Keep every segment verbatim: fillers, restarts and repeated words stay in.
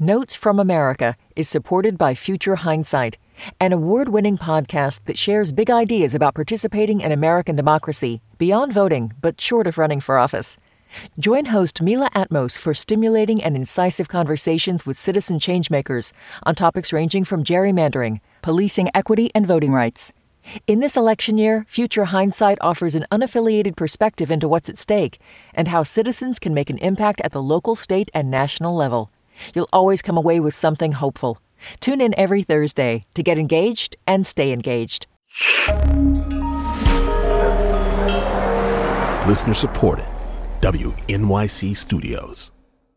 Notes from America is supported by Future Hindsight, an award-winning podcast that shares big ideas about participating in American democracy, beyond voting, but short of running for office. Join host Mila Atmos for stimulating and incisive conversations with citizen changemakers on topics ranging from gerrymandering, policing equity, and voting rights. In this election year, Future Hindsight offers an unaffiliated perspective into what's at stake and how citizens can make an impact at the local, state, and national level. You'll always come away with something hopeful. Tune in every Thursday to get engaged and stay engaged. Listener supported. W N Y C Studios.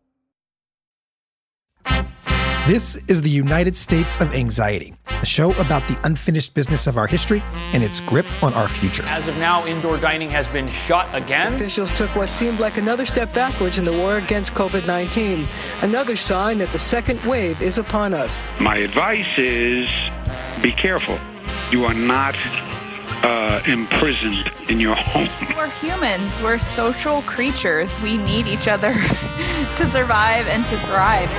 This is the United States of Anxiety, a show about the unfinished business of our history and its grip on our future. As of now, indoor dining has been shut again. Officials took what seemed like another step backwards in the war against covid nineteen. Another sign that the second wave is upon us. My advice is be careful. You are not uh, imprisoned in your home. We're humans. We're social creatures. We need each other to survive and to thrive.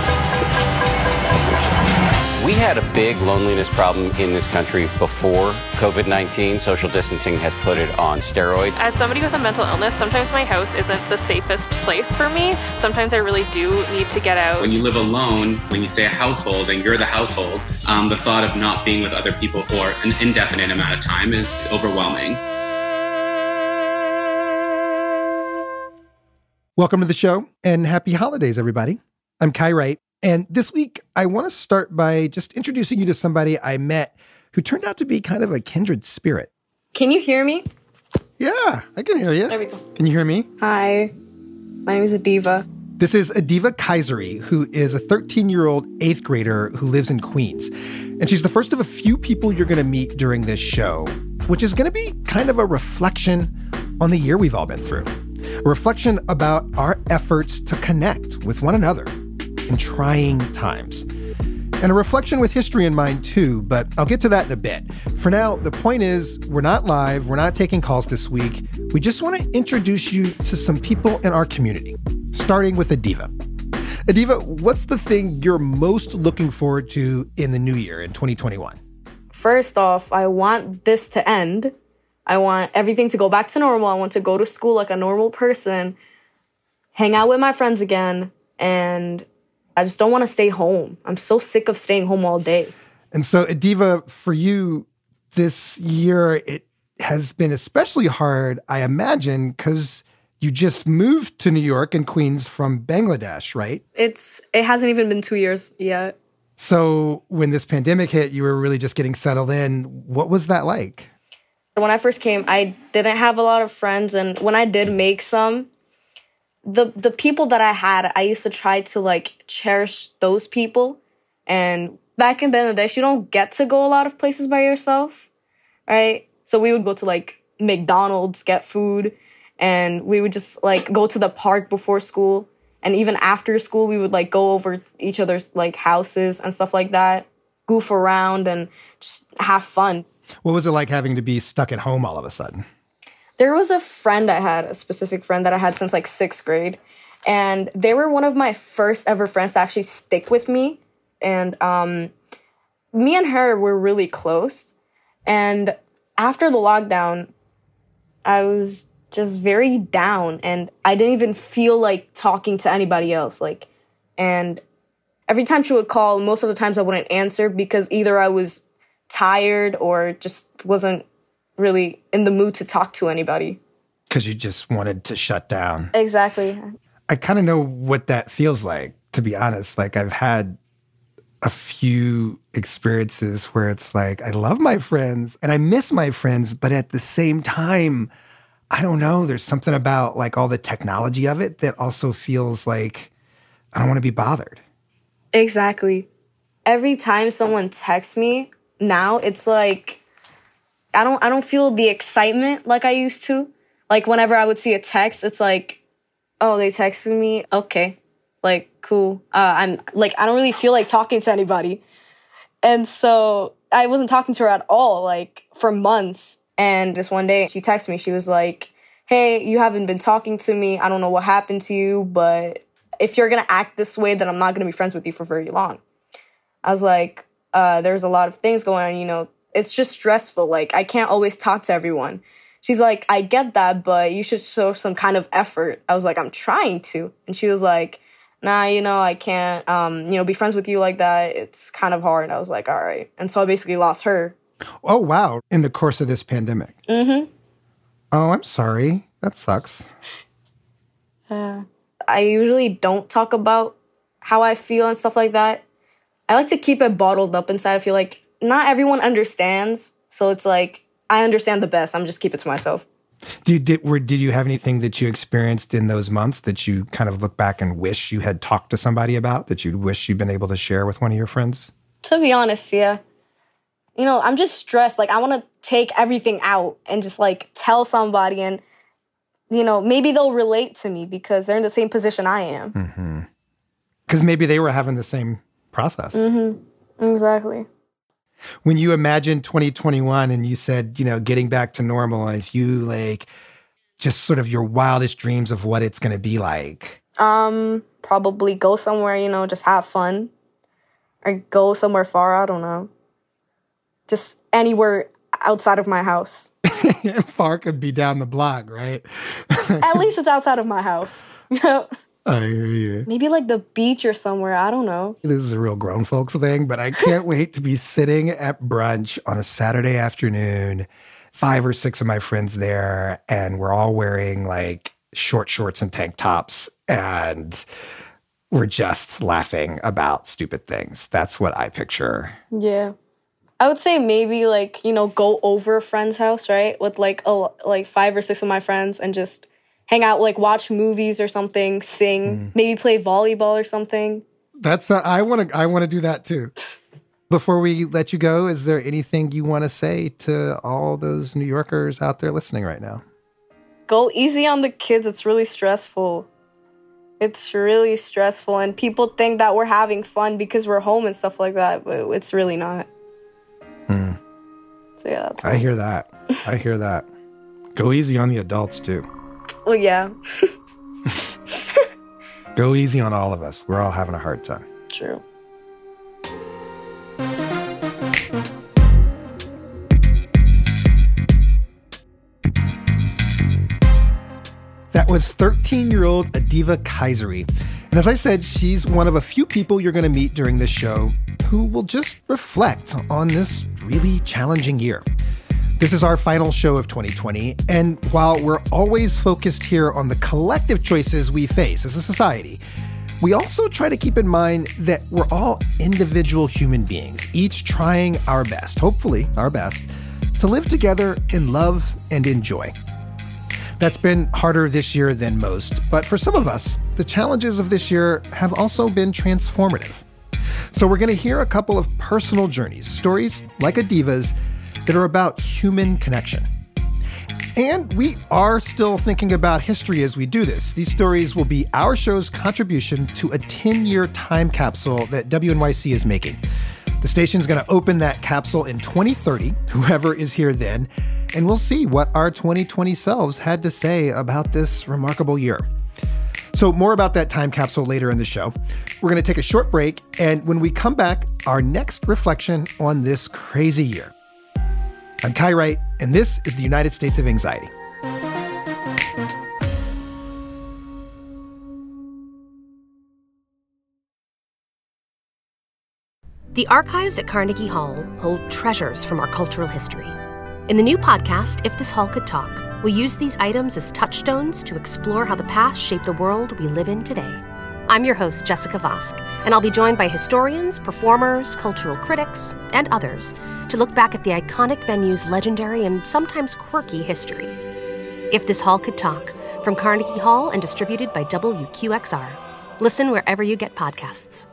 We had a big loneliness problem in this country before covid nineteen. Social distancing has put it on steroids. As somebody with a mental illness, sometimes my house isn't the safest place for me. Sometimes I really do need to get out. When you live alone, when you say a household and you're the household, um, the thought of not being with other people for an indefinite amount of time is overwhelming. Welcome to the show and happy holidays, everybody. I'm Kai Wright. And this week, I want to start by just introducing you to somebody I met who turned out to be kind of a kindred spirit. Can you hear me? Yeah, I can hear you. There we go. Can you hear me? Hi, my name is Adiva. This is Adiva Kayseri, who is a thirteen-year-old eighth grader who lives in Queens. And she's the first of a few people you're going to meet during this show, which is going to be kind of a reflection on the year we've all been through. A reflection about our efforts to connect with one another in trying times. And a reflection with history in mind too, but I'll get to that in a bit. For now, the point is we're not live, we're not taking calls this week. We just want to introduce you to some people in our community, starting with Adiva. Adiva, what's the thing you're most looking forward to in the new year, in twenty twenty-one? First off, I want this to end. I want everything to go back to normal. I want to go to school like a normal person, hang out with my friends again, and I just don't want to stay home. I'm so sick of staying home all day. And so, Adiva, for you, this year, it has been especially hard, I imagine, because you just moved to New York and Queens from Bangladesh, right? It's It hasn't even been two years yet. So when this pandemic hit, you were really just getting settled in. What was that like? When I first came, I didn't have a lot of friends. And when I did make some, the the people that I had, I used to try to, like, cherish those people. And back in Bangladesh, you don't get to go a lot of places by yourself, right? So we would go to, like, McDonald's, get food, and we would just, like, go to the park before school. And even after school, we would, like, go over each other's, like, houses and stuff like that, goof around and just have fun. What was it like having to be stuck at home all of a sudden? There was a friend I had, a specific friend that I had since like sixth grade. And they were one of my first ever friends to actually stick with me. And um, me and her were really close. And after the lockdown, I was just very down. And I didn't even feel like talking to anybody else. Like, and every time she would call, most of the times I wouldn't answer because either I was tired or just wasn't really in the mood to talk to anybody. Because you just wanted to shut down. Exactly. I kind of know what that feels like, to be honest. Like, I've had a few experiences where it's like, I love my friends and I miss my friends, but at the same time, I don't know, there's something about like all the technology of it that also feels like I don't want to be bothered. Exactly. Every time someone texts me now, it's like, I don't I don't feel the excitement like I used to. Like, whenever I would see a text, it's like, oh, they texted me. Okay. Like, cool. Uh, I'm like, I don't really feel like talking to anybody. And so I wasn't talking to her at all, like, for months. And this one day she texted me. She was like, hey, you haven't been talking to me. I don't know what happened to you, but if you're going to act this way, then I'm not going to be friends with you for very long. I was like, uh, there's a lot of things going on, you know, it's just stressful. Like, I can't always talk to everyone. She's like, I get that, but you should show some kind of effort. I was like, I'm trying to. And she was like, nah, you know, I can't, um, you know, be friends with you like that. It's kind of hard. I was like, all right. And so I basically lost her. Oh, wow. In the course of this pandemic. Mm-hmm. Oh, I'm sorry. That sucks. Uh, I usually don't talk about how I feel and stuff like that. I like to keep it bottled up inside. I feel like not everyone understands. So it's like, I understand the best. I'm just keep it to myself. Did, did, were, did you have anything that you experienced in those months that you kind of look back and wish you had talked to somebody about, that you wish you'd been able to share with one of your friends? To be honest, yeah. You know, I'm just stressed. Like, I want to take everything out and just, like, tell somebody. And, you know, maybe they'll relate to me because they're in the same position I am. Mm-hmm. Because maybe they were having the same process. Mm-hmm. Exactly. When you imagined twenty twenty-one and you said, you know, getting back to normal, and if you, like, just sort of your wildest dreams of what it's going to be like? Um, probably go somewhere, you know, just have fun. Or go somewhere far, I don't know. Just anywhere outside of my house. Far could be down the block, right? At least it's outside of my house. I hear you. Maybe like the beach or somewhere. I don't know. This is a real grown folks thing, but I can't wait to be sitting at brunch on a Saturday afternoon, five or six of my friends there, and we're all wearing like short shorts and tank tops, and we're just laughing about stupid things. That's what I picture. Yeah. I would say maybe like, you know, go over a friend's house, right? With like a, like five or six of my friends and just hang out, like watch movies or something, sing, mm. maybe play volleyball or something. That's uh, I want to I want to do that too. Before we let you go, is there anything you want to say to all those New Yorkers out there listening right now? Go easy on the kids. It's really stressful. It's really stressful, and people think that we're having fun because we're home and stuff like that, but it's really not. Hmm. So yeah, that's I hear that. I hear that. Go easy on the adults too. Well, yeah. Go easy on all of us. We're all having a hard time. True. That was thirteen-year-old Adiva Kayseri. And as I said, she's one of a few people you're going to meet during this show who will just reflect on this really challenging year. This is our final show of twenty twenty, and while we're always focused here on the collective choices we face as a society, we also try to keep in mind that we're all individual human beings, each trying our best, hopefully our best, to live together in love and in joy. That's been harder this year than most, but for some of us, the challenges of this year have also been transformative. So we're going to hear a couple of personal journeys, stories like Adiva's, that are about human connection. And we are still thinking about history as we do this. These stories will be our show's contribution to a ten-year time capsule that W N Y C is making. The station's going to open that capsule in twenty thirty, whoever is here then, and we'll see what our twenty twenty selves had to say about this remarkable year. So more about that time capsule later in the show. We're going to take a short break, and when we come back, our next reflection on this crazy year. I'm Kai Wright, and this is the United States of Anxiety. The archives at Carnegie Hall hold treasures from our cultural history. In the new podcast, If This Hall Could Talk, we use these items as touchstones to explore how the past shaped the world we live in today. I'm your host, Jessica Vosk, and I'll be joined by historians, performers, cultural critics, and others to look back at the iconic venue's legendary and sometimes quirky history. If This Hall Could Talk, from Carnegie Hall and distributed by W Q X R. Listen wherever you get podcasts.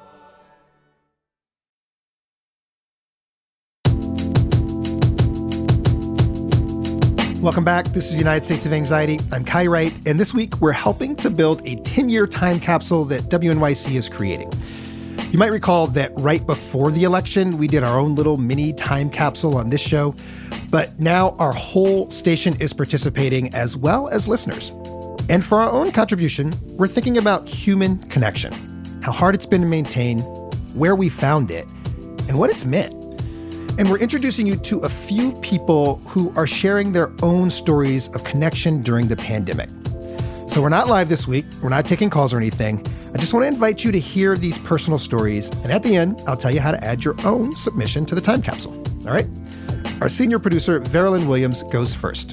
Welcome back. This is United States of Anxiety. I'm Kai Wright, and this week we're helping to build a ten-year time capsule that W N Y C is creating. You might recall that right before the election, we did our own little mini time capsule on this show, but now our whole station is participating as well as listeners. And for our own contribution, we're thinking about human connection, how hard it's been to maintain, where we found it, and what it's meant. And we're introducing you to a few people who are sharing their own stories of connection during the pandemic. So we're not live this week. We're not taking calls or anything. I just want to invite you to hear these personal stories. And at the end, I'll tell you how to add your own submission to the time capsule. All right? Our senior producer, Verilyn Williams, goes first.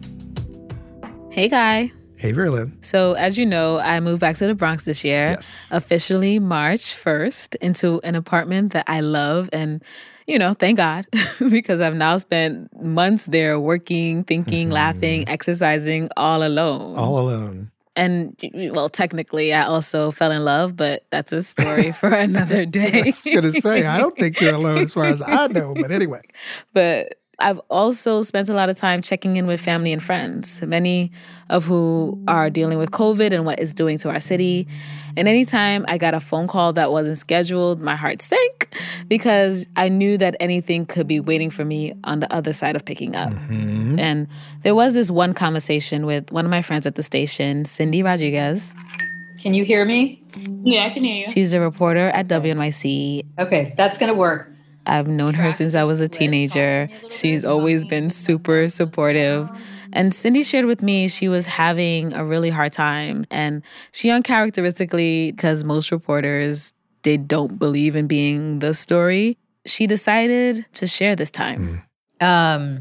Hey, Guy. Hey, Verilyn. So, as you know, I moved back to the Bronx this year. Yes. Officially March first into an apartment that I love. And, you know, thank God, because I've now spent months there working, thinking, mm-hmm. laughing, exercising all alone. All alone. And, well, technically, I also fell in love, but that's a story for another day. I was going to say, I don't think you're alone as far as I know, but anyway. But I've also spent a lot of time checking in with family and friends, many of who are dealing with COVID and what it's doing to our city. And anytime I got a phone call that wasn't scheduled, my heart sank because I knew that anything could be waiting for me on the other side of picking up. Mm-hmm. And there was this one conversation with one of my friends at the station, Cindy Rodriguez. Can you hear me? Yeah, I can hear you. She's a reporter at W N Y C. Okay, that's going to work. I've known her since I was a teenager. She's always been super supportive. And Cindy shared with me she was having a really hard time. And she uncharacteristically, because most reporters, they don't believe in being the story, she decided to share this time. Um,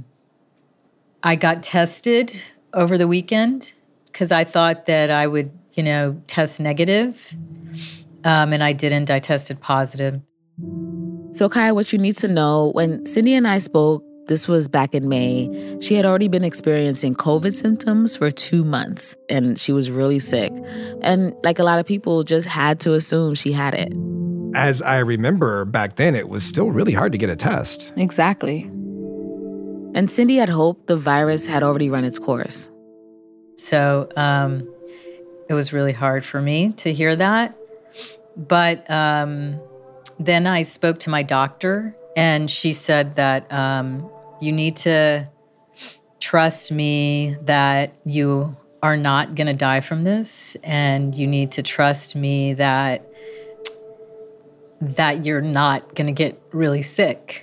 I got tested over the weekend because I thought that I would, you know, test negative. Um, and I didn't. I tested positive. So, Kai, what you need to know, when Cindy and I spoke, this was back in May, she had already been experiencing COVID symptoms for two months, and she was really sick. And like a lot of people, just had to assume she had it. As I remember, back then, it was still really hard to get a test. Exactly. And Cindy had hoped the virus had already run its course. So um, it was really hard for me to hear that. But Um, Then I spoke to my doctor, and she said that um, you need to trust me that you are not going to die from this, and you need to trust me that that you're not going to get really sick.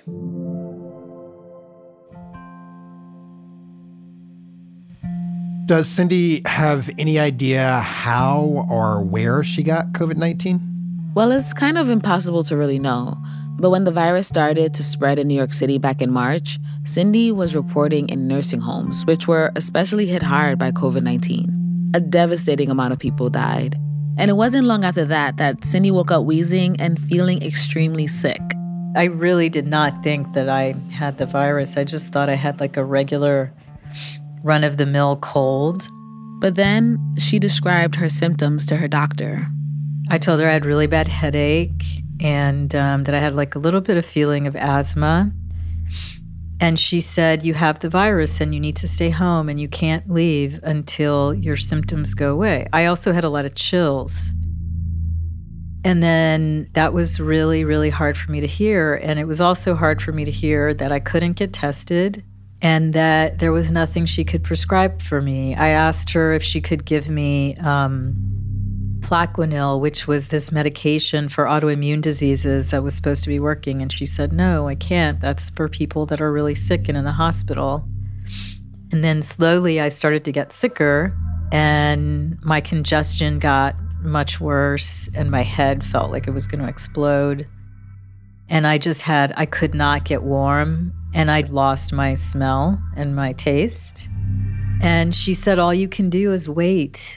Does Cindy have any idea how or where she got COVID nineteen? Well, it's kind of impossible to really know. But when the virus started to spread in New York City back in March, Cindy was reporting in nursing homes, which were especially hit hard by COVID nineteen. A devastating amount of people died. And it wasn't long after that that Cindy woke up wheezing and feeling extremely sick. I really did not think that I had the virus. I just thought I had like a regular run-of-the-mill cold. But then she described her symptoms to her doctor. I told her I had really bad headache and um, that I had like a little bit of feeling of asthma. And she said, you have the virus and you need to stay home and you can't leave until your symptoms go away. I also had a lot of chills. And then that was really, really hard for me to hear. And it was also hard for me to hear that I couldn't get tested and that there was nothing she could prescribe for me. I asked her if she could give me Um, Plaquenil, which was this medication for autoimmune diseases that was supposed to be working. And she said, no, I can't. That's for people that are really sick and in the hospital. And then slowly I started to get sicker and my congestion got much worse and my head felt like it was going to explode. And I just had, I could not get warm and I'd lost my smell and my taste. And she said, all you can do is wait.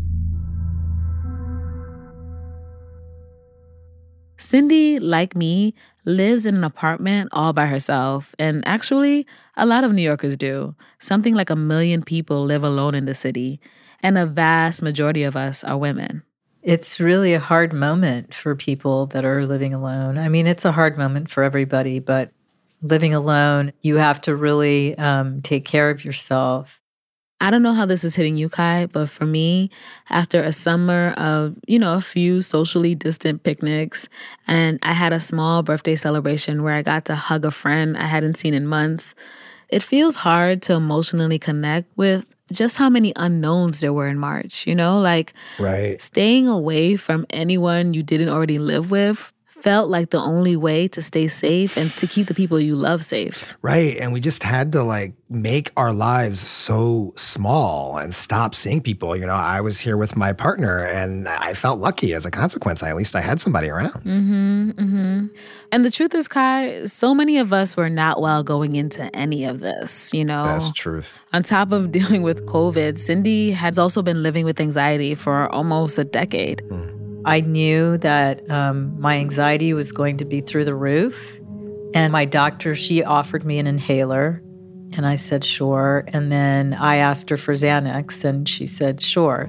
Cindy, like me, lives in an apartment all by herself. And actually, a lot of New Yorkers do. Something like a million people live alone in the city. And a vast majority of us are women. It's really a hard moment for people that are living alone. I mean, it's a hard moment for everybody, but living alone, you have to really um, take care of yourself. I don't know how this is hitting you, Kai, but for me, after a summer of, you know, a few socially distant picnics, and I had a small birthday celebration where I got to hug a friend I hadn't seen in months, it feels hard to emotionally connect with just how many unknowns there were in March, you know? Like, right. Staying away from anyone you didn't already live with felt like the only way to stay safe and to keep the people you love safe. Right. And we just had to like make our lives so small and stop seeing people. You know, I was here with my partner and I felt lucky as a consequence. I, at least I had somebody around. Mm-hmm, mm-hmm. And the truth is, Kai, so many of us were not well going into any of this, you know? That's truth. On top of dealing with COVID, Cindy has also been living with anxiety for almost a decade. Mm. I knew that um, my anxiety was going to be through the roof. And my doctor, she offered me an inhaler. And I said, sure. And then I asked her for Xanax, and she said, sure.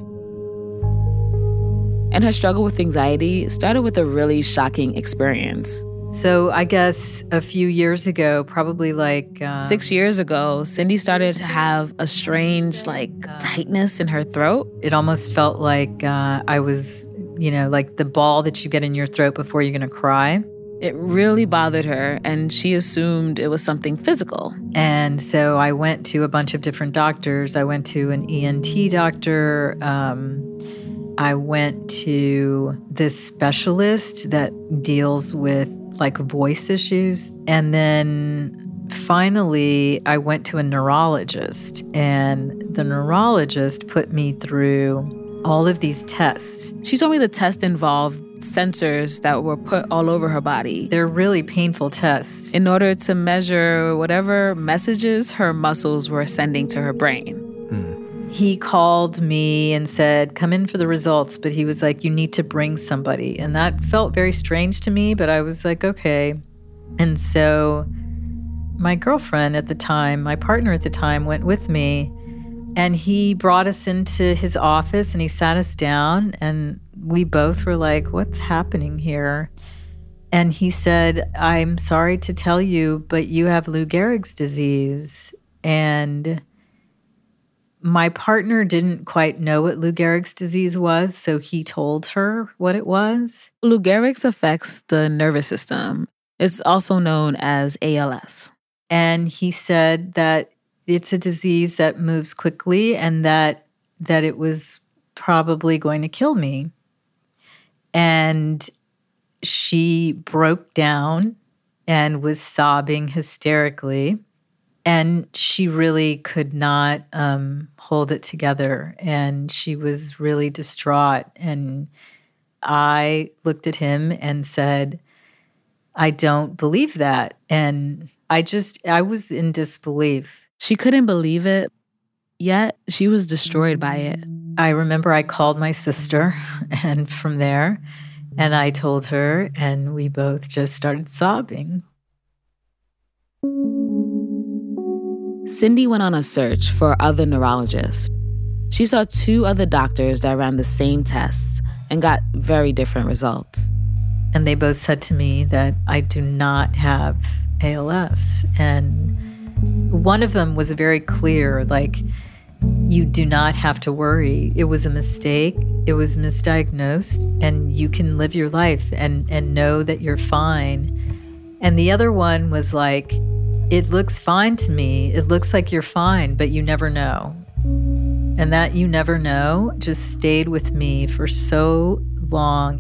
And her struggle with anxiety started with a really shocking experience. So I guess a few years ago, probably like... Um, Six years ago, Cindy started to have a strange, like, tightness in her throat. It almost felt like uh, I was... you know, like the ball that you get in your throat before you're going to cry. It really bothered her, and she assumed it was something physical. And so I went to a bunch of different doctors. I went to an E N T doctor. Um, I went to this specialist that deals with, like, voice issues. And then finally, I went to a neurologist, and the neurologist put me through all of these tests. She told me the test involved sensors that were put all over her body. They're really painful tests. In order to measure whatever messages her muscles were sending to her brain. Hmm. He called me and said, come in for the results. But he was like, you need to bring somebody. And that felt very strange to me, but I was like, okay. And so my girlfriend at the time, my partner at the time, went with me. And he brought us into his office and he sat us down and we both were like, what's happening here? And he said, I'm sorry to tell you, but you have Lou Gehrig's disease. And my partner didn't quite know what Lou Gehrig's disease was, so he told her what it was. Lou Gehrig's affects the nervous system. It's also known as A L S. And he said that it's a disease that moves quickly and that that it was probably going to kill me. And she broke down and was sobbing hysterically. And she really could not um, hold it together. And she was really distraught. And I looked at him and said, I don't believe that. And I just, I was in disbelief. She couldn't believe it, yet she was destroyed by it. I remember I called my sister, and from there, and I told her, and we both just started sobbing. Cindy went on a search for other neurologists. She saw two other doctors that ran the same tests and got very different results. And they both said to me that I do not have A L S, and one of them was very clear, like, you do not have to worry. It was a mistake. It was misdiagnosed, and you can live your life and, and know that you're fine. And the other one was like, it looks fine to me. It looks like you're fine, but you never know. And that you never know just stayed with me for so long.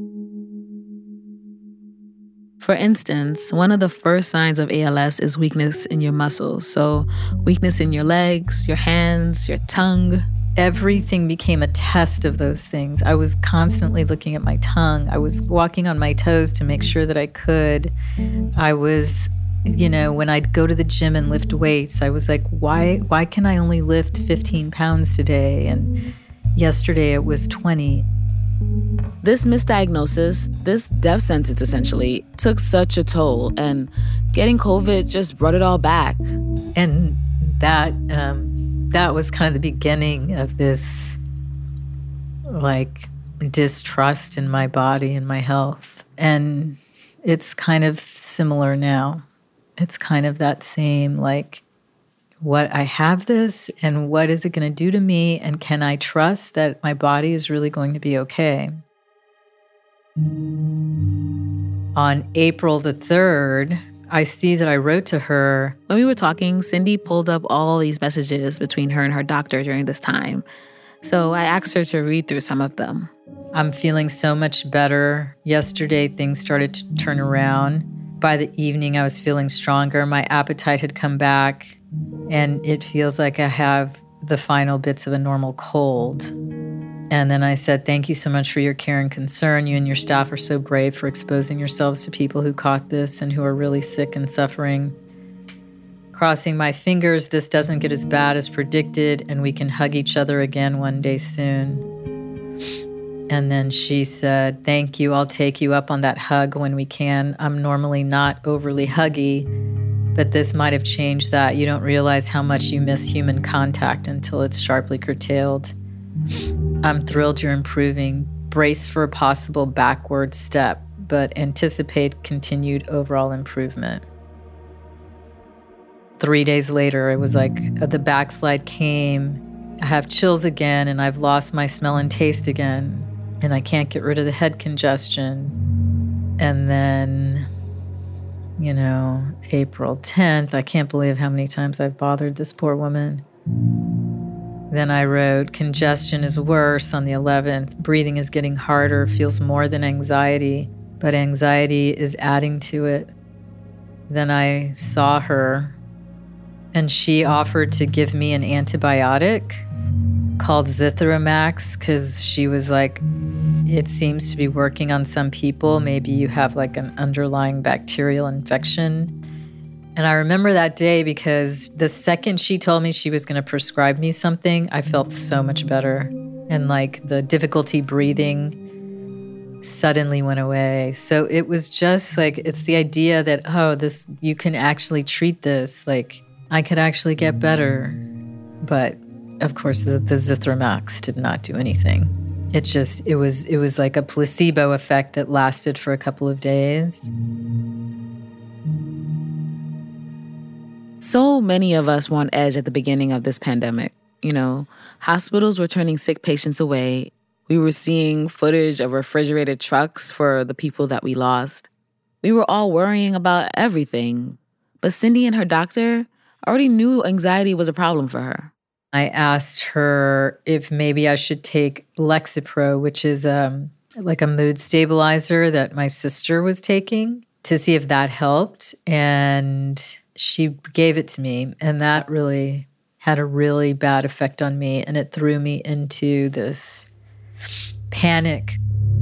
For instance, one of the first signs of A L S is weakness in your muscles. So weakness in your legs, your hands, your tongue. Everything became a test of those things. I was constantly looking at my tongue. I was walking on my toes to make sure that I could. I was, you know, when I'd go to the gym and lift weights, I was like, why, why can I only lift fifteen pounds today? And yesterday it was twenty. This misdiagnosis, this death sentence essentially, took such a toll, and getting COVID just brought it all back. And that um, that was kind of the beginning of this, like, distrust in my body and my health. And it's kind of similar now. It's kind of that same, like, what I have this, and what is it going to do to me, and can I trust that my body is really going to be okay? On April the third, I see that I wrote to her. When we were talking, Cindy pulled up all these messages between her and her doctor during this time. So I asked her to read through some of them. I'm feeling so much better. Yesterday, things started to turn around. By the evening, I was feeling stronger. My appetite had come back, and it feels like I have the final bits of a normal cold. And then I said, thank you so much for your care and concern. You and your staff are so brave for exposing yourselves to people who caught this and who are really sick and suffering. Crossing my fingers, this doesn't get as bad as predicted, and we can hug each other again one day soon. And then she said, thank you, I'll take you up on that hug when we can. I'm normally not overly huggy, but this might have changed that. You don't realize how much you miss human contact until it's sharply curtailed. I'm thrilled you're improving. Brace for a possible backward step, but anticipate continued overall improvement. Three days later, it was like the backslide came. I have chills again, and I've lost my smell and taste again. And I can't get rid of the head congestion. And then, you know, April tenth, I can't believe how many times I've bothered this poor woman. Then I wrote, congestion is worse on the eleventh. Breathing is getting harder, feels more than anxiety, but anxiety is adding to it. Then I saw her, and she offered to give me an antibiotic called Zithromax, because she was like, it seems to be working on some people. Maybe you have like an underlying bacterial infection. And I remember that day because the second she told me she was going to prescribe me something, I felt so much better. And like the difficulty breathing suddenly went away. So it was just like, it's the idea that, oh, this, you can actually treat this. Like I could actually get better. But of course, the, the Zithromax did not do anything. It just, it was, it was like a placebo effect that lasted for a couple of days. So many of us were on edge at the beginning of this pandemic. You know, hospitals were turning sick patients away. We were seeing footage of refrigerated trucks for the people that we lost. We were all worrying about everything. But Cindy and her doctor already knew anxiety was a problem for her. I asked her if maybe I should take Lexapro, which is um, like a mood stabilizer that my sister was taking, to see if that helped. And she gave it to me, and that really had a really bad effect on me, and it threw me into this panic.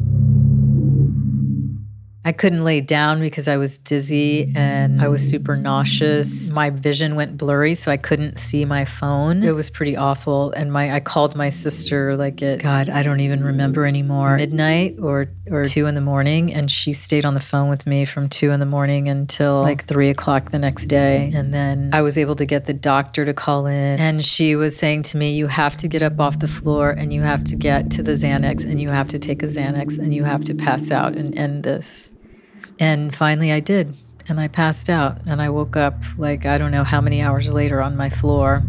I couldn't lay down because I was dizzy and I was super nauseous. My vision went blurry, so I couldn't see my phone. It was pretty awful. And my I called my sister like at, God, I don't even remember anymore, midnight or, or two in the morning. And she stayed on the phone with me from two in the morning until like three o'clock the next day. And then I was able to get the doctor to call in. And she was saying to me, you have to get up off the floor and you have to get to the Xanax and you have to take a Xanax and you have to pass out and end this. And finally I did, and I passed out, and I woke up like, I don't know how many hours later on my floor.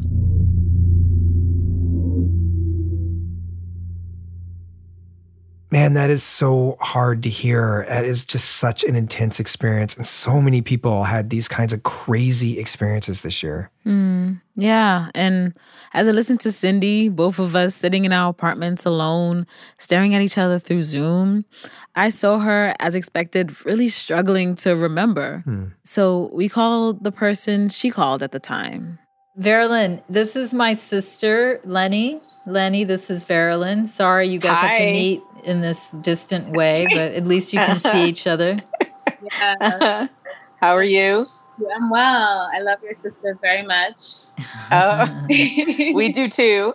Man, that is so hard to hear. That is just such an intense experience, and so many people had these kinds of crazy experiences this year. Mm, yeah, and as I listened to Cindy, both of us sitting in our apartments alone, staring at each other through Zoom, I saw her, as expected, really struggling to remember. Hmm. So we called the person she called at the time. Verilyn, this is my sister, Lenny. Lenny, this is Verilyn. Sorry you guys Hi. have to meet in this distant way, but at least you can see each other. Yeah. How are you? I'm well. I love your sister very much. Oh, we do too.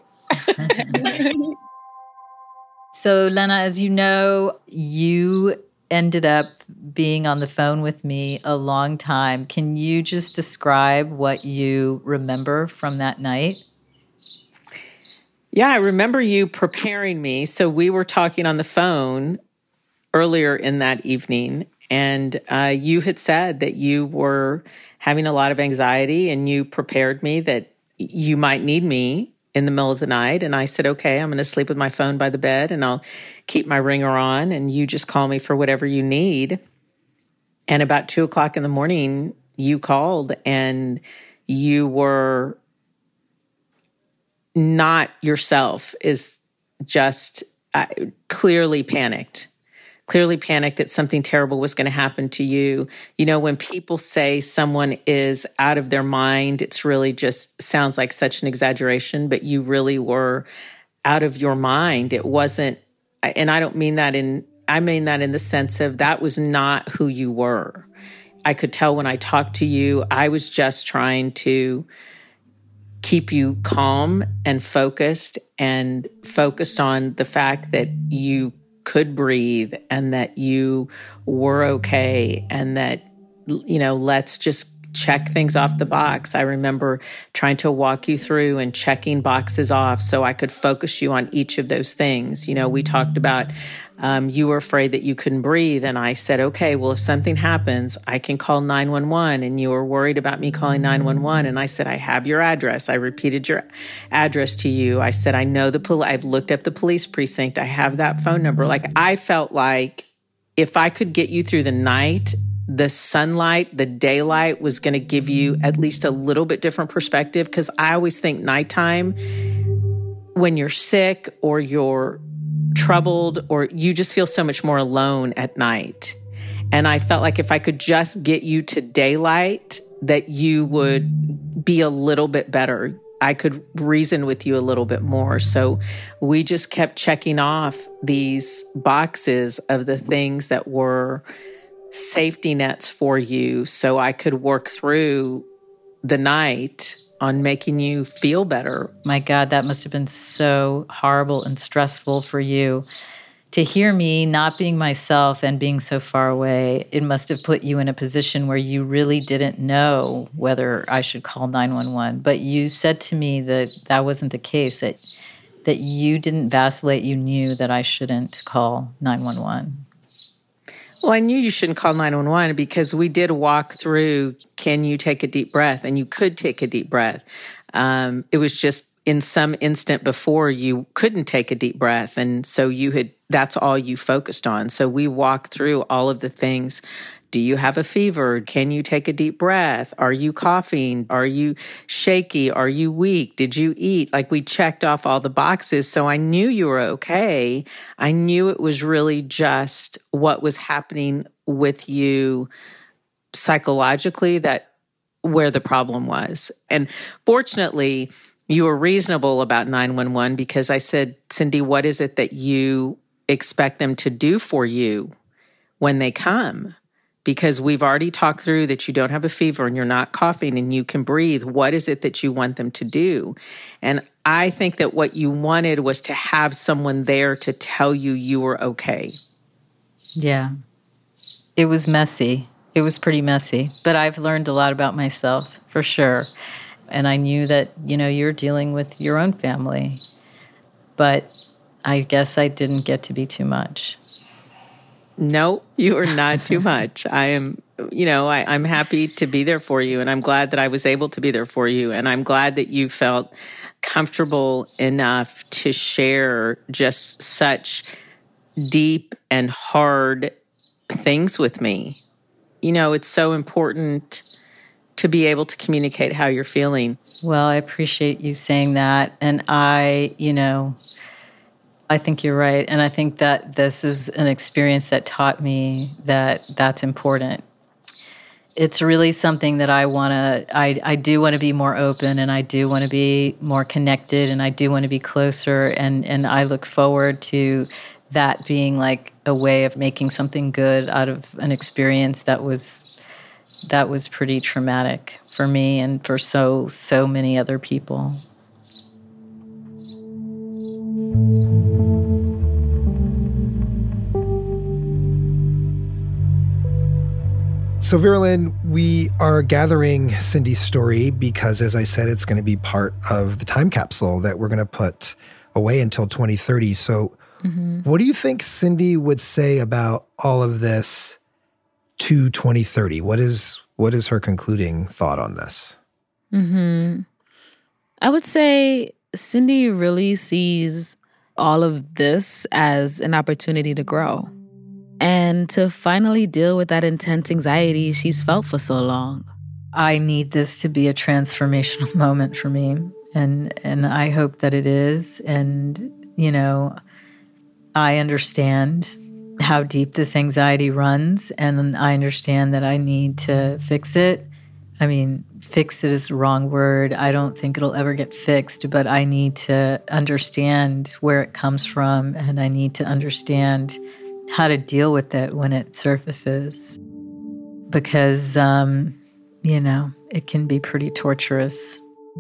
So, Lena, as you know, you ended up being on the phone with me a long time. Can you just describe what you remember from that night? Yeah, I remember you preparing me. So we were talking on the phone earlier in that evening, and uh, you had said that you were having a lot of anxiety, and you prepared me that you might need me in the middle of the night. And I said, okay, I'm going to sleep with my phone by the bed, and I'll keep my ringer on, and you just call me for whatever you need. And about two o'clock in the morning, you called and you were not yourself, is just uh, clearly panicked. Clearly panicked that something terrible was going to happen to you. You know, when people say someone is out of their mind, it's really just sounds like such an exaggeration, but you really were out of your mind. It wasn't, and I don't mean that in, I mean that in the sense of that was not who you were. I could tell when I talked to you, I was just trying to keep you calm and focused and focused on the fact that you could breathe and that you were okay and that, you know, let's just check things off the box. I remember trying to walk you through and checking boxes off so I could focus you on each of those things. You know, we talked about um, you were afraid that you couldn't breathe. And I said, okay, well, if something happens, I can call nine one one. And you were worried about me calling nine one one. And I said, I have your address. I repeated your address to you. I said, I know the police. I've looked up the police precinct. I have that phone number. Like, I felt like if I could get you through the night, the sunlight, the daylight was going to give you at least a little bit different perspective. Because I always think nighttime, when you're sick or you're troubled or you just feel so much more alone at night. And I felt like if I could just get you to daylight, that you would be a little bit better. I could reason with you a little bit more. So we just kept checking off these boxes of the things that were safety nets for you so I could work through the night on making you feel better. My God, that must have been so horrible and stressful for you. To hear me not being myself and being so far away, it must have put you in a position where you really didn't know whether I should call nine one one. But you said to me that that wasn't the case, that that you didn't vacillate. You knew that I shouldn't call nine one one. Well, I knew you shouldn't call nine one one because we did walk through, can you take a deep breath? And you could take a deep breath. Um, it was just in some instant before you couldn't take a deep breath. And so you had, that's all you focused on. So we walked through all of the things. Do you have a fever? Can you take a deep breath? Are you coughing? Are you shaky? Are you weak? Did you eat? Like, we checked off all the boxes. So I knew you were okay. I knew it was really just what was happening with you psychologically, that where the problem was. And fortunately, you were reasonable about nine one one because I said, Cindy, what is it that you expect them to do for you when they come? Because we've already talked through that you don't have a fever and you're not coughing and you can breathe. What is it that you want them to do? And I think that what you wanted was to have someone there to tell you you were okay. Yeah. It was messy. It was pretty messy. But I've learned a lot about myself, for sure. And I knew that, you know, you're dealing with your own family. But I guess I didn't get to be too much. No, you are not too much. I am, you know, I, I'm happy to be there for you. And I'm glad that I was able to be there for you. And I'm glad that you felt comfortable enough to share just such deep and hard things with me. You know, it's so important to be able to communicate how you're feeling. Well, I appreciate you saying that. And I, you know, I think you're right. And I think that this is an experience that taught me that that's important. It's really something that I want to, I, I do want to be more open, and I do want to be more connected, and I do want to be closer. And, and I look forward to that being like a way of making something good out of an experience that was, that was pretty traumatic for me and for so, so many other people. So, Vera Lynn, we are gathering Cindy's story because, as I said, it's going to be part of the time capsule that we're going to put away until twenty thirty. So mm-hmm. What do you think Cindy would say about all of this to twenty thirty? What is what is her concluding thought on this? Mm-hmm. I would say Cindy really sees all of this as an opportunity to grow and to finally deal with that intense anxiety she's felt for so long. I need this to be a transformational moment for me. And and I hope that it is. And, you know, I understand how deep this anxiety runs, and I understand that I need to fix it. I mean, fix it is the wrong word. I don't think it'll ever get fixed, but I need to understand where it comes from, and I need to understand how to deal with it when it surfaces. Because, um, you know, it can be pretty torturous.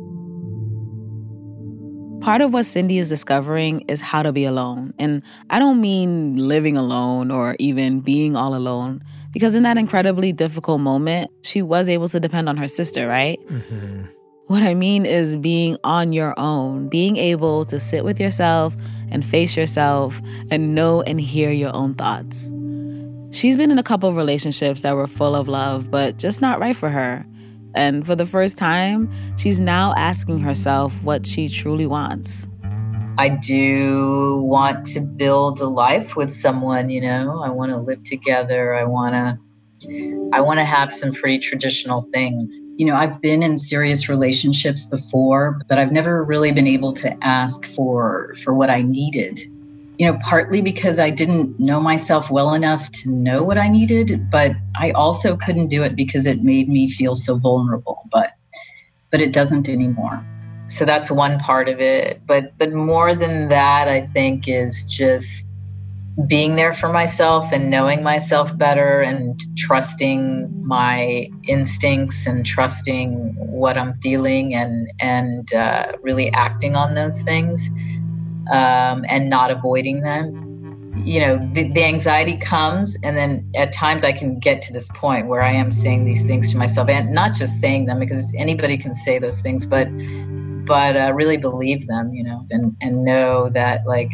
Part of what Cindy is discovering is how to be alone. And I don't mean living alone or even being all alone, because in that incredibly difficult moment, she was able to depend on her sister, right? Mm-hmm. What I mean is being on your own, being able to sit with yourself and face yourself and know and hear your own thoughts. She's been in a couple of relationships that were full of love, but just not right for her. And for the first time, she's now asking herself what she truly wants. I do want to build a life with someone, you know. I want to live together. I want to I want to have some pretty traditional things. You know, I've been in serious relationships before, but I've never really been able to ask for for what I needed. You know, partly because I didn't know myself well enough to know what I needed, but I also couldn't do it because it made me feel so vulnerable. But but it doesn't anymore. So that's one part of it. But but more than that, I think, is just being there for myself and knowing myself better and trusting my instincts and trusting what I'm feeling and and uh, really acting on those things. Um, and not avoiding them. You know, the, the anxiety comes, and then at times I can get to this point where I am saying these things to myself, and not just saying them, because anybody can say those things, but but uh, really believe them, you know, and, and know that, like,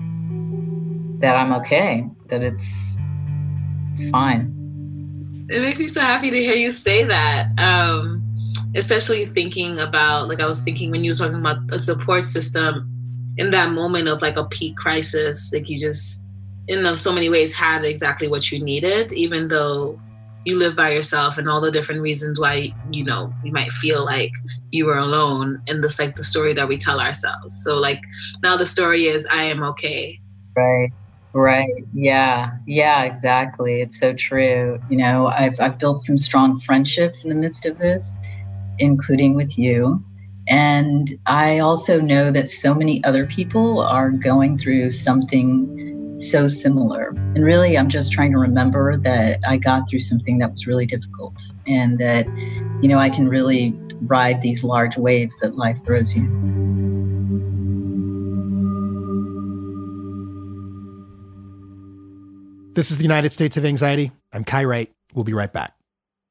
that I'm okay, that it's it's fine. It makes me so happy to hear you say that, um, especially thinking about, like I was thinking when you were talking about a support system, in that moment of like a peak crisis, like you just, in so many ways, had exactly what you needed, even though you live by yourself and all the different reasons why, you know, you might feel like you were alone. And this, like the story that we tell ourselves. So like now the story is, I am okay. Right. Right. Yeah. Yeah, exactly. It's so true. You know, I've, I've built some strong friendships in the midst of this, including with you. And I also know that so many other people are going through something so similar. And really, I'm just trying to remember that I got through something that was really difficult, and that, you know, I can really ride these large waves that life throws you. This is the United States of Anxiety. I'm Kai Wright. We'll be right back.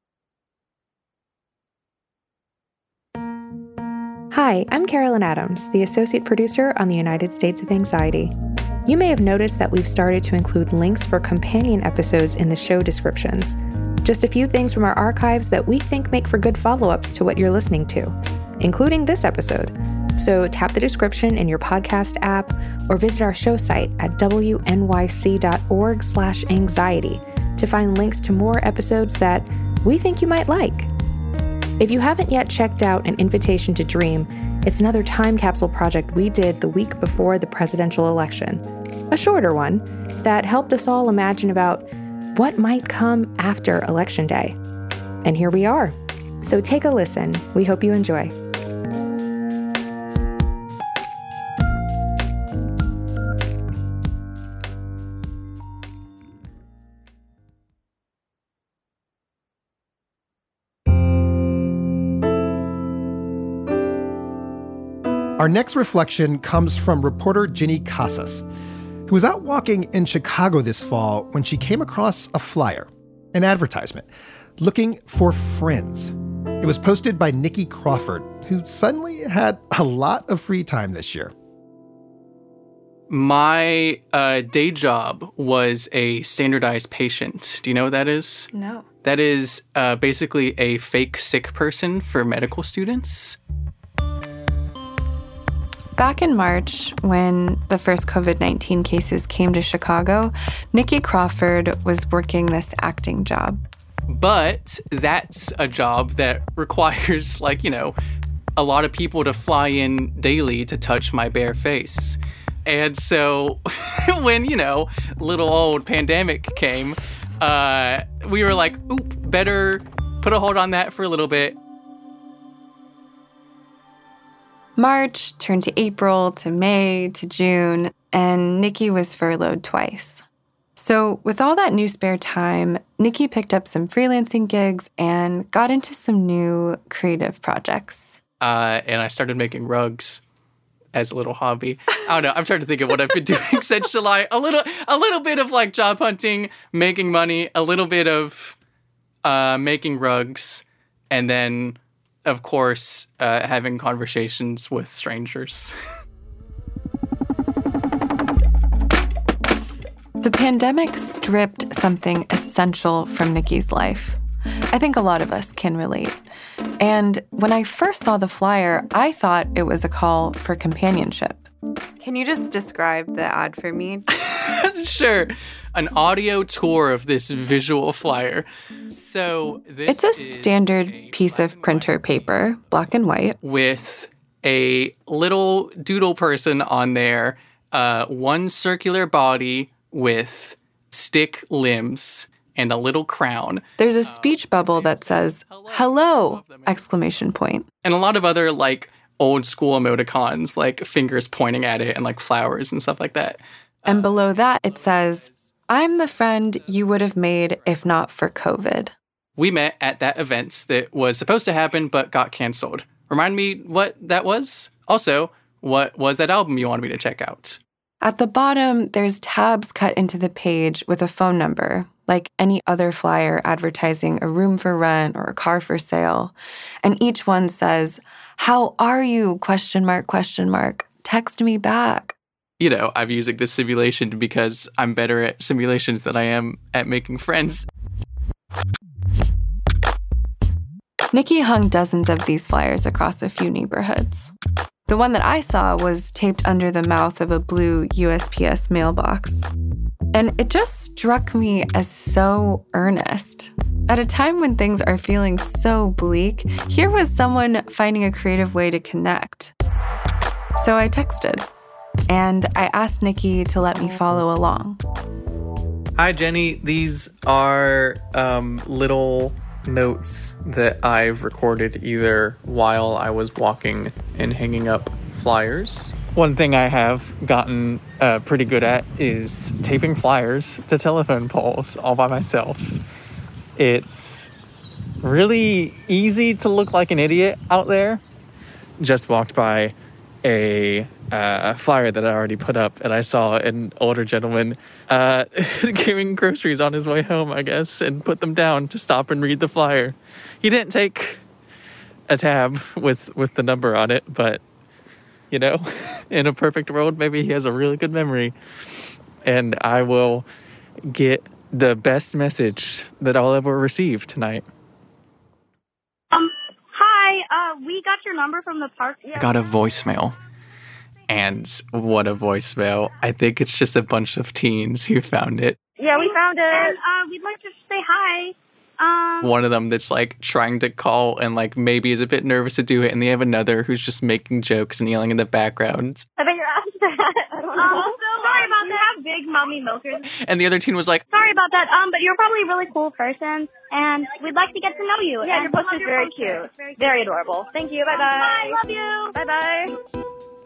Hi, I'm Carolyn Adams, the associate producer on the United States of Anxiety. You may have noticed that we've started to include links for companion episodes in the show descriptions. Just a few things from our archives that we think make for good follow-ups to what you're listening to, including this episode. So tap the description in your podcast app or visit our show site at w n y c dot org slash anxiety to find links to more episodes that we think you might like. If you haven't yet checked out An Invitation to Dream, it's another time capsule project we did the week before the presidential election. A shorter one that helped us all imagine about what might come after Election Day. And here we are. So take a listen. We hope you enjoy. Our next reflection comes from reporter Ginny Casas, who was out walking in Chicago this fall when she came across a flyer, an advertisement, looking for friends. It was posted by Nikki Crawford, who suddenly had a lot of free time this year. My uh, day job was a standardized patient. Do you know what that is? No. That is uh, basically a fake sick person for medical students. Back in March, when the first covid nineteen cases came to Chicago, Nikki Crawford was working this acting job. But that's a job that requires, like, you know, a lot of people to fly in daily to touch my bare face. And so when, you know, little old pandemic came, uh, we were like, oop, better put a hold on that for a little bit. March turned to April, to May, to June, and Nikki was furloughed twice. So with all that new spare time, Nikki picked up some freelancing gigs and got into some new creative projects. Uh, and I started making rugs as a little hobby. I don't know. I'm trying to think of what I've been doing since July. A little, a little bit of like job hunting, making money, a little bit of uh, making rugs, and then, of course, uh, having conversations with strangers. The pandemic stripped something essential from Nikki's life. I think a lot of us can relate. And when I first saw the flyer, I thought it was a call for companionship. Can you just describe the ad for me? Sure. An audio tour of this visual flyer. So this It's a standard a piece of printer paper, black and white. With a little doodle person on there, uh, one circular body with stick limbs and a little crown. There's a speech bubble that says, hello, exclamation point. And a lot of other, like, old school emoticons, like fingers pointing at it and, like, flowers and stuff like that. And below that, it says, I'm the friend you would have made if not for COVID. We met at that event that was supposed to happen but got canceled. Remind me what that was? Also, what was that album you wanted me to check out? At the bottom, there's tabs cut into the page with a phone number, like any other flyer advertising a room for rent or a car for sale. And each one says, how are you? Question mark, question mark. Text me back. You know, I'm using this simulation because I'm better at simulations than I am at making friends. Nikki hung dozens of these flyers across a few neighborhoods. The one that I saw was taped under the mouth of a blue U S P S mailbox. And it just struck me as so earnest. At a time when things are feeling so bleak, here was someone finding a creative way to connect. So I texted, and I asked Nikki to let me follow along. Hi, Jenny. These are um, little notes that I've recorded either while I was walking and hanging up flyers. One thing I have gotten uh, pretty good at is taping flyers to telephone poles all by myself. It's really easy to look like an idiot out there. Just walked by a uh, flyer that I already put up, and I saw an older gentleman uh, carrying groceries on his way home, I guess, and put them down to stop and read the flyer. He didn't take a tab with, with the number on it, but, you know, in a perfect world, maybe he has a really good memory, and I will get the best message that I'll ever receive tonight. Um, hi, uh, we got your number from the park. Yeah. I got a voicemail. And what a voicemail. I think it's just a bunch of teens who found it. Yeah, we found it. And, uh, we'd like to say hi. Um, One of them that's like trying to call and like maybe is a bit nervous to do it. And they have another who's just making jokes and yelling in the background. I bet you're asked that. I don't know. Um, also, sorry about that. We have big mommy milkers. And the other teen was like, sorry about that. Um, but you're probably a really cool person. And we'd like to get to know you. Yeah, and your poster's very cute. Very, very adorable. Thank you. Bye-bye. Bye. Love you. Bye-bye.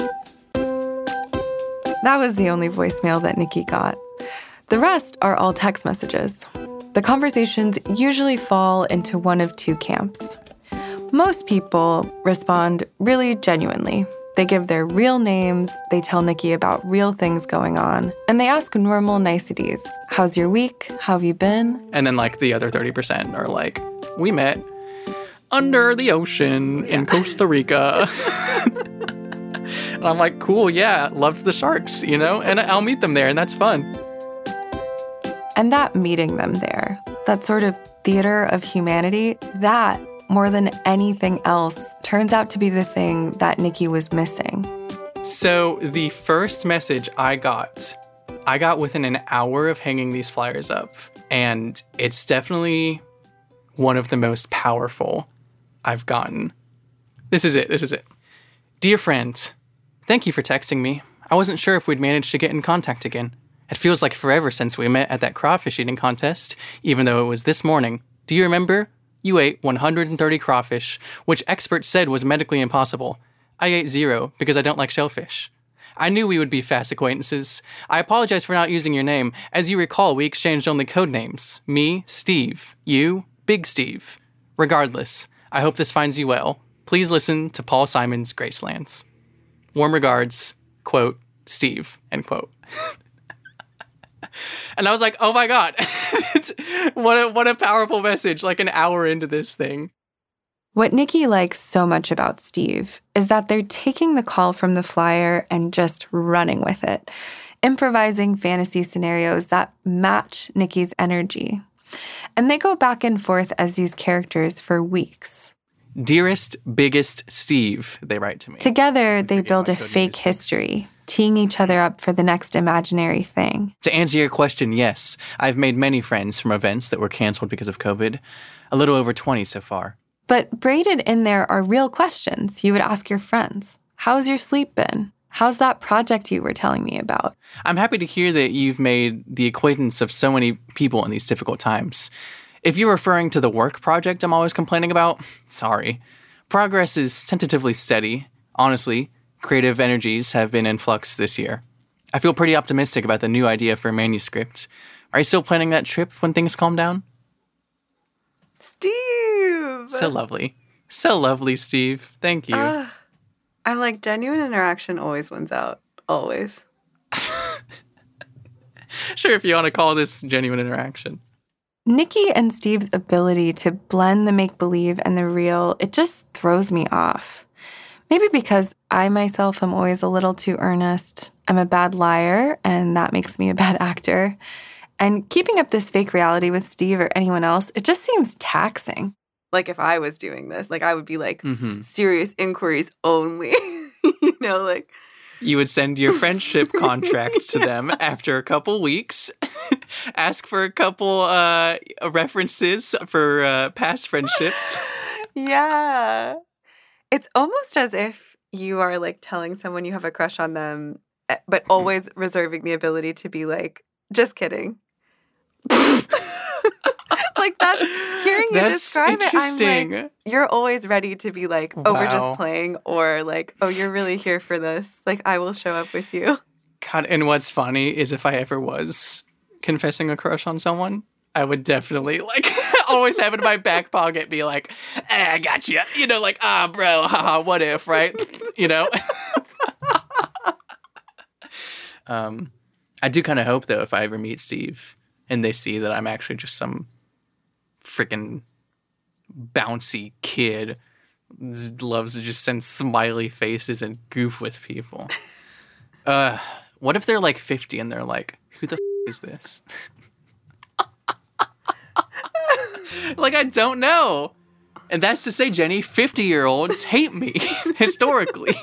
That was the only voicemail that Nikki got. The rest are all text messages. The conversations usually fall into one of two camps. Most people respond really genuinely. They give their real names, they tell Nikki about real things going on, and they ask normal niceties. How's your week? How have you been? And then like the other thirty percent are like, we met under the ocean in Costa Rica. And I'm like, cool, yeah, loved the sharks, you know? And I'll meet them there, and that's fun. And that meeting them there, that sort of theater of humanity, that, more than anything else, turns out to be the thing that Nikki was missing. So the first message I got, I got within an hour of hanging these flyers up. And it's definitely one of the most powerful I've gotten. This is it. This is it. Dear friend, thank you for texting me. I wasn't sure if we'd manage to get in contact again. It feels like forever since we met at that crawfish eating contest, even though it was this morning. Do you remember? You ate one hundred thirty crawfish, which experts said was medically impossible. I ate zero because I don't like shellfish. I knew we would be fast acquaintances. I apologize for not using your name. As you recall, we exchanged only code names. Me, Steve. You, Big Steve. Regardless, I hope this finds you well. Please listen to Paul Simon's Gracelands. Warm regards, quote, Steve, end quote. And I was like, oh my God, what a, what a powerful message, like an hour into this thing. What Nikki likes so much about Steve is that they're taking the call from the flyer and just running with it, improvising fantasy scenarios that match Nikki's energy. And they go back and forth as these characters for weeks. Dearest, biggest Steve, they write to me. Together, they build a fake history, teeing each other up for the next imaginary thing. To answer your question, yes. I've made many friends from events that were canceled because of COVID. A little over twenty so far. But braided in there are real questions you would ask your friends. How's your sleep been? How's that project you were telling me about? I'm happy to hear that you've made the acquaintance of so many people in these difficult times. If you're referring to the work project I'm always complaining about, sorry. Progress is tentatively steady. Honestly, creative energies have been in flux this year. I feel pretty optimistic about the new idea for a manuscript. Are you still planning that trip when things calm down? Steve! So lovely. So lovely, Steve. Thank you. Uh, I'm like, genuine interaction always wins out. Always. Sure, if you want to call this genuine interaction. Nikki and Steve's ability to blend the make-believe and the real, it just throws me off. Maybe because I myself am always a little too earnest. I'm a bad liar, and that makes me a bad actor. And keeping up this fake reality with Steve or anyone else, it just seems taxing. Like if I was doing this, like I would be like, mm-hmm. serious inquiries only. You know, like... You would send your friendship contract to them after a couple weeks, ask for a couple uh, references for uh, past friendships. Yeah. It's almost as if you are like telling someone you have a crush on them, but always reserving the ability to be like, just kidding. Like that's hearing you That's describe it, I'm like, you're always ready to be like, oh, wow. we're just playing, or like, oh, you're really here for this. Like, I will show up with you. God, and what's funny is if I ever was confessing a crush on someone, I would definitely like always have it in my back pocket, be like, eh, I got you. You know, like, ah, bro, haha, what if, right? You know? um, I do kind of hope, though, if I ever meet Steve and they see that I'm actually just some freaking bouncy kid loves to just send smiley faces and goof with people. Uh, what if they're like fifty and they're like, who the f- is this? Like, I don't know. And that's to say, Jenny, fifty-year-olds hate me, historically.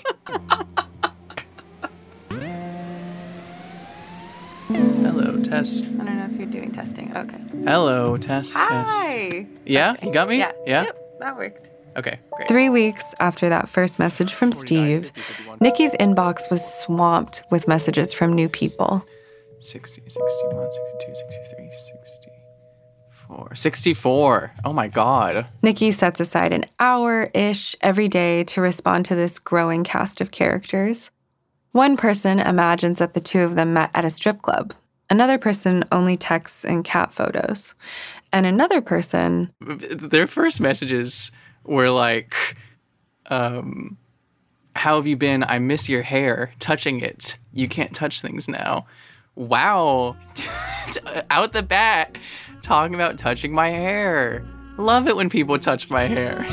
Hello, test. I don't know if you're doing testing. Okay. Hello, test, Hi. test. Yeah? You got me? Yeah. Yeah? Yep, that worked. Okay, great. Three weeks after that first message from Steve, Nikki's inbox was swamped with messages from new people. sixty, sixty-one, sixty-two, sixty-three, sixty-four. sixty-four. Oh my God. Nikki sets aside an hour-ish every day to respond to this growing cast of characters. One person imagines that the two of them met at a strip club. Another person only texts and cat photos. And another person... Their first messages were like, um, how have you been? I miss your hair. Touching it. You can't touch things now. Wow. Out the bat, talking about touching my hair. Love it when people touch my hair.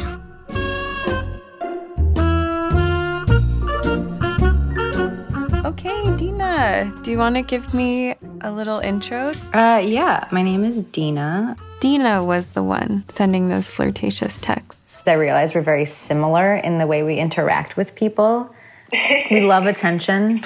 Okay, Dina, do you want to give me a little intro? Uh, yeah, my name is Dina. Dina was the one sending those flirtatious texts. I realize we're very similar in the way we interact with people. We love attention.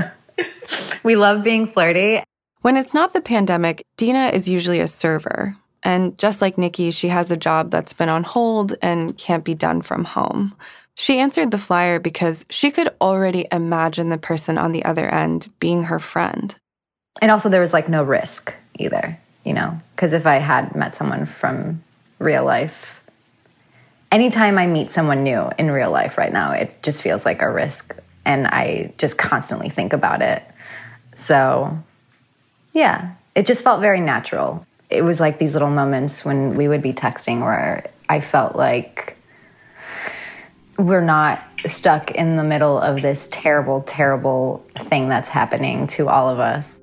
We love being flirty. When it's not the pandemic, Dina is usually a server. And just like Nikki, she has a job that's been on hold and can't be done from home. She answered the flyer because she could already imagine the person on the other end being her friend. And also there was like no risk either, you know, because if I had met someone from real life, anytime I meet someone new in real life right now, it just feels like a risk. And I just constantly think about it. So, yeah, it just felt very natural. It was like these little moments when we would be texting where I felt like we're not stuck in the middle of this terrible, terrible thing that's happening to all of us.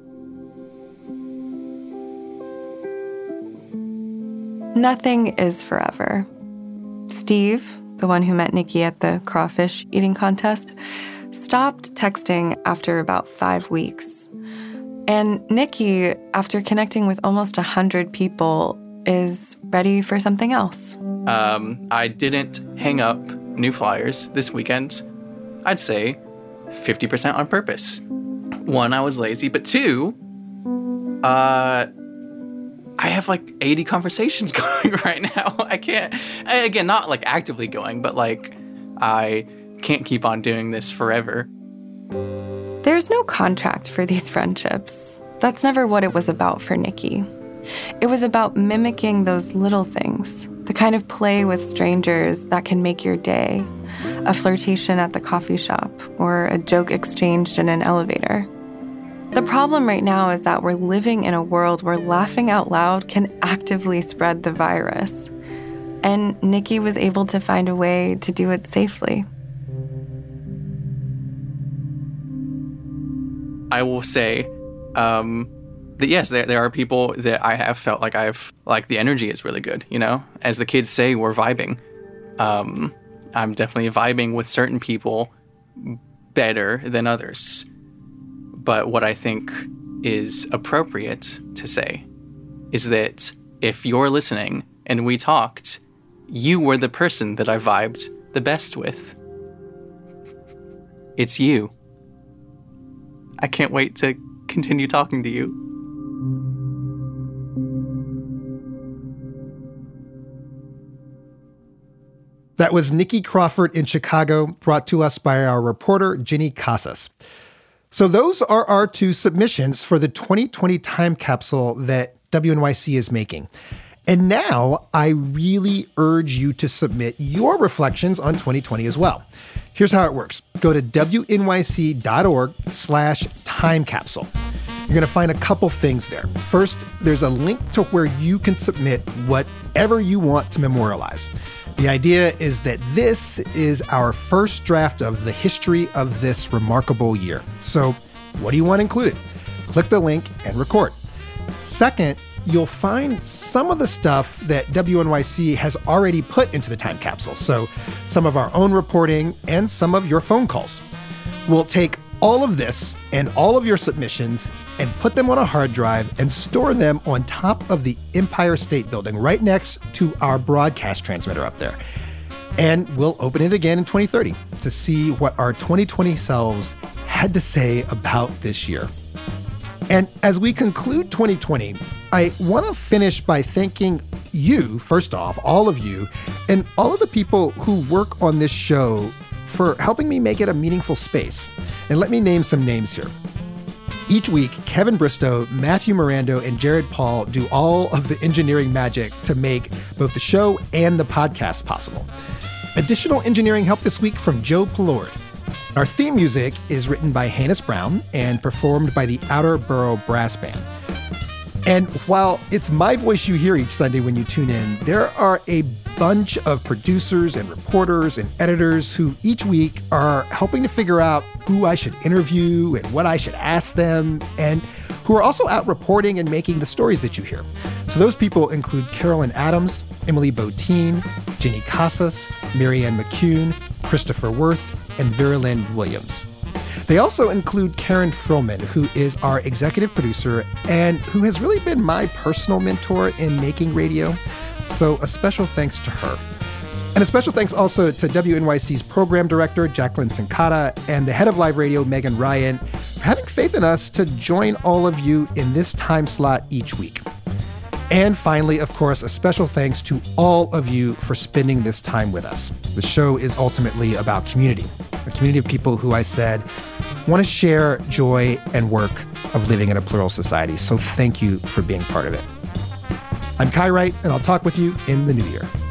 Nothing is forever. Steve, the one who met Nikki at the crawfish eating contest, stopped texting after about five weeks. And Nikki, after connecting with almost one hundred people, is ready for something else. Um, I didn't hang up new flyers this weekend. I'd say fifty percent on purpose. One, I was lazy, but two, uh, I have like eighty conversations going right now. I can't, again, not like actively going, but like I can't keep on doing this forever. There's no contract for these friendships. That's never what it was about for Nikki. It was about mimicking those little things, the kind of play with strangers that can make your day, a flirtation at the coffee shop, or a joke exchanged in an elevator. The problem right now is that we're living in a world where laughing out loud can actively spread the virus. And Nikki was able to find a way to do it safely. I will say um, that, yes, there, there are people that I have felt like I've, like the energy is really good, you know? As the kids say, we're vibing. Um, I'm definitely vibing with certain people better than others. But what I think is appropriate to say is that if you're listening and we talked, you were the person that I vibed the best with. It's you. I can't wait to continue talking to you. That was Nikki Crawford in Chicago, brought to us by our reporter, Ginny Casas. So those are our two submissions for the twenty twenty time capsule that W N Y C is making. And now I really urge you to submit your reflections on twenty twenty as well. Here's how it works. Go to W N Y C dot org slash time capsule. You're going to find a couple things there. First, there's a link to where you can submit whatever you want to memorialize. The idea is that this is our first draft of the history of this remarkable year. So what do you want included? Click the link and record. Second, you'll find some of the stuff that W N Y C has already put into the time capsule. So some of our own reporting and some of your phone calls. We'll take all of this and all of your submissions and put them on a hard drive and store them on top of the Empire State Building right next to our broadcast transmitter up there. And we'll open it again in twenty thirty to see what our twenty twenty selves had to say about this year. And as we conclude twenty twenty, I want to finish by thanking you, first off, all of you, and all of the people who work on this show for helping me make it a meaningful space. And let me name some names here. Each week, Kevin Bristow, Matthew Mirando, and Jared Paul do all of the engineering magic to make both the show and the podcast possible. Additional engineering help this week from Joe Pelord. Our theme music is written by Hannes Brown and performed by the Outer Borough Brass Band. And while it's my voice you hear each Sunday when you tune in, there are a bunch of producers and reporters and editors who each week are helping to figure out who I should interview and what I should ask them, and who are also out reporting and making the stories that you hear. So those people include Carolyn Adams, Emily Botine, Ginny Casas, Marianne McCune, Christopher Worth, and Vera Lynn Williams. They also include Karen Frillman, who is our executive producer and who has really been my personal mentor in making radio. So a special thanks to her. And a special thanks also to W N Y C's program director, Jacqueline Sincata, and the head of live radio, Megan Ryan, for having faith in us to join all of you in this time slot each week. And finally, of course, a special thanks to all of you for spending this time with us. The show is ultimately about community, a community of people who I said want to share joy and work of living in a plural society. So thank you for being part of it. I'm Kai Wright, and I'll talk with you in the new year.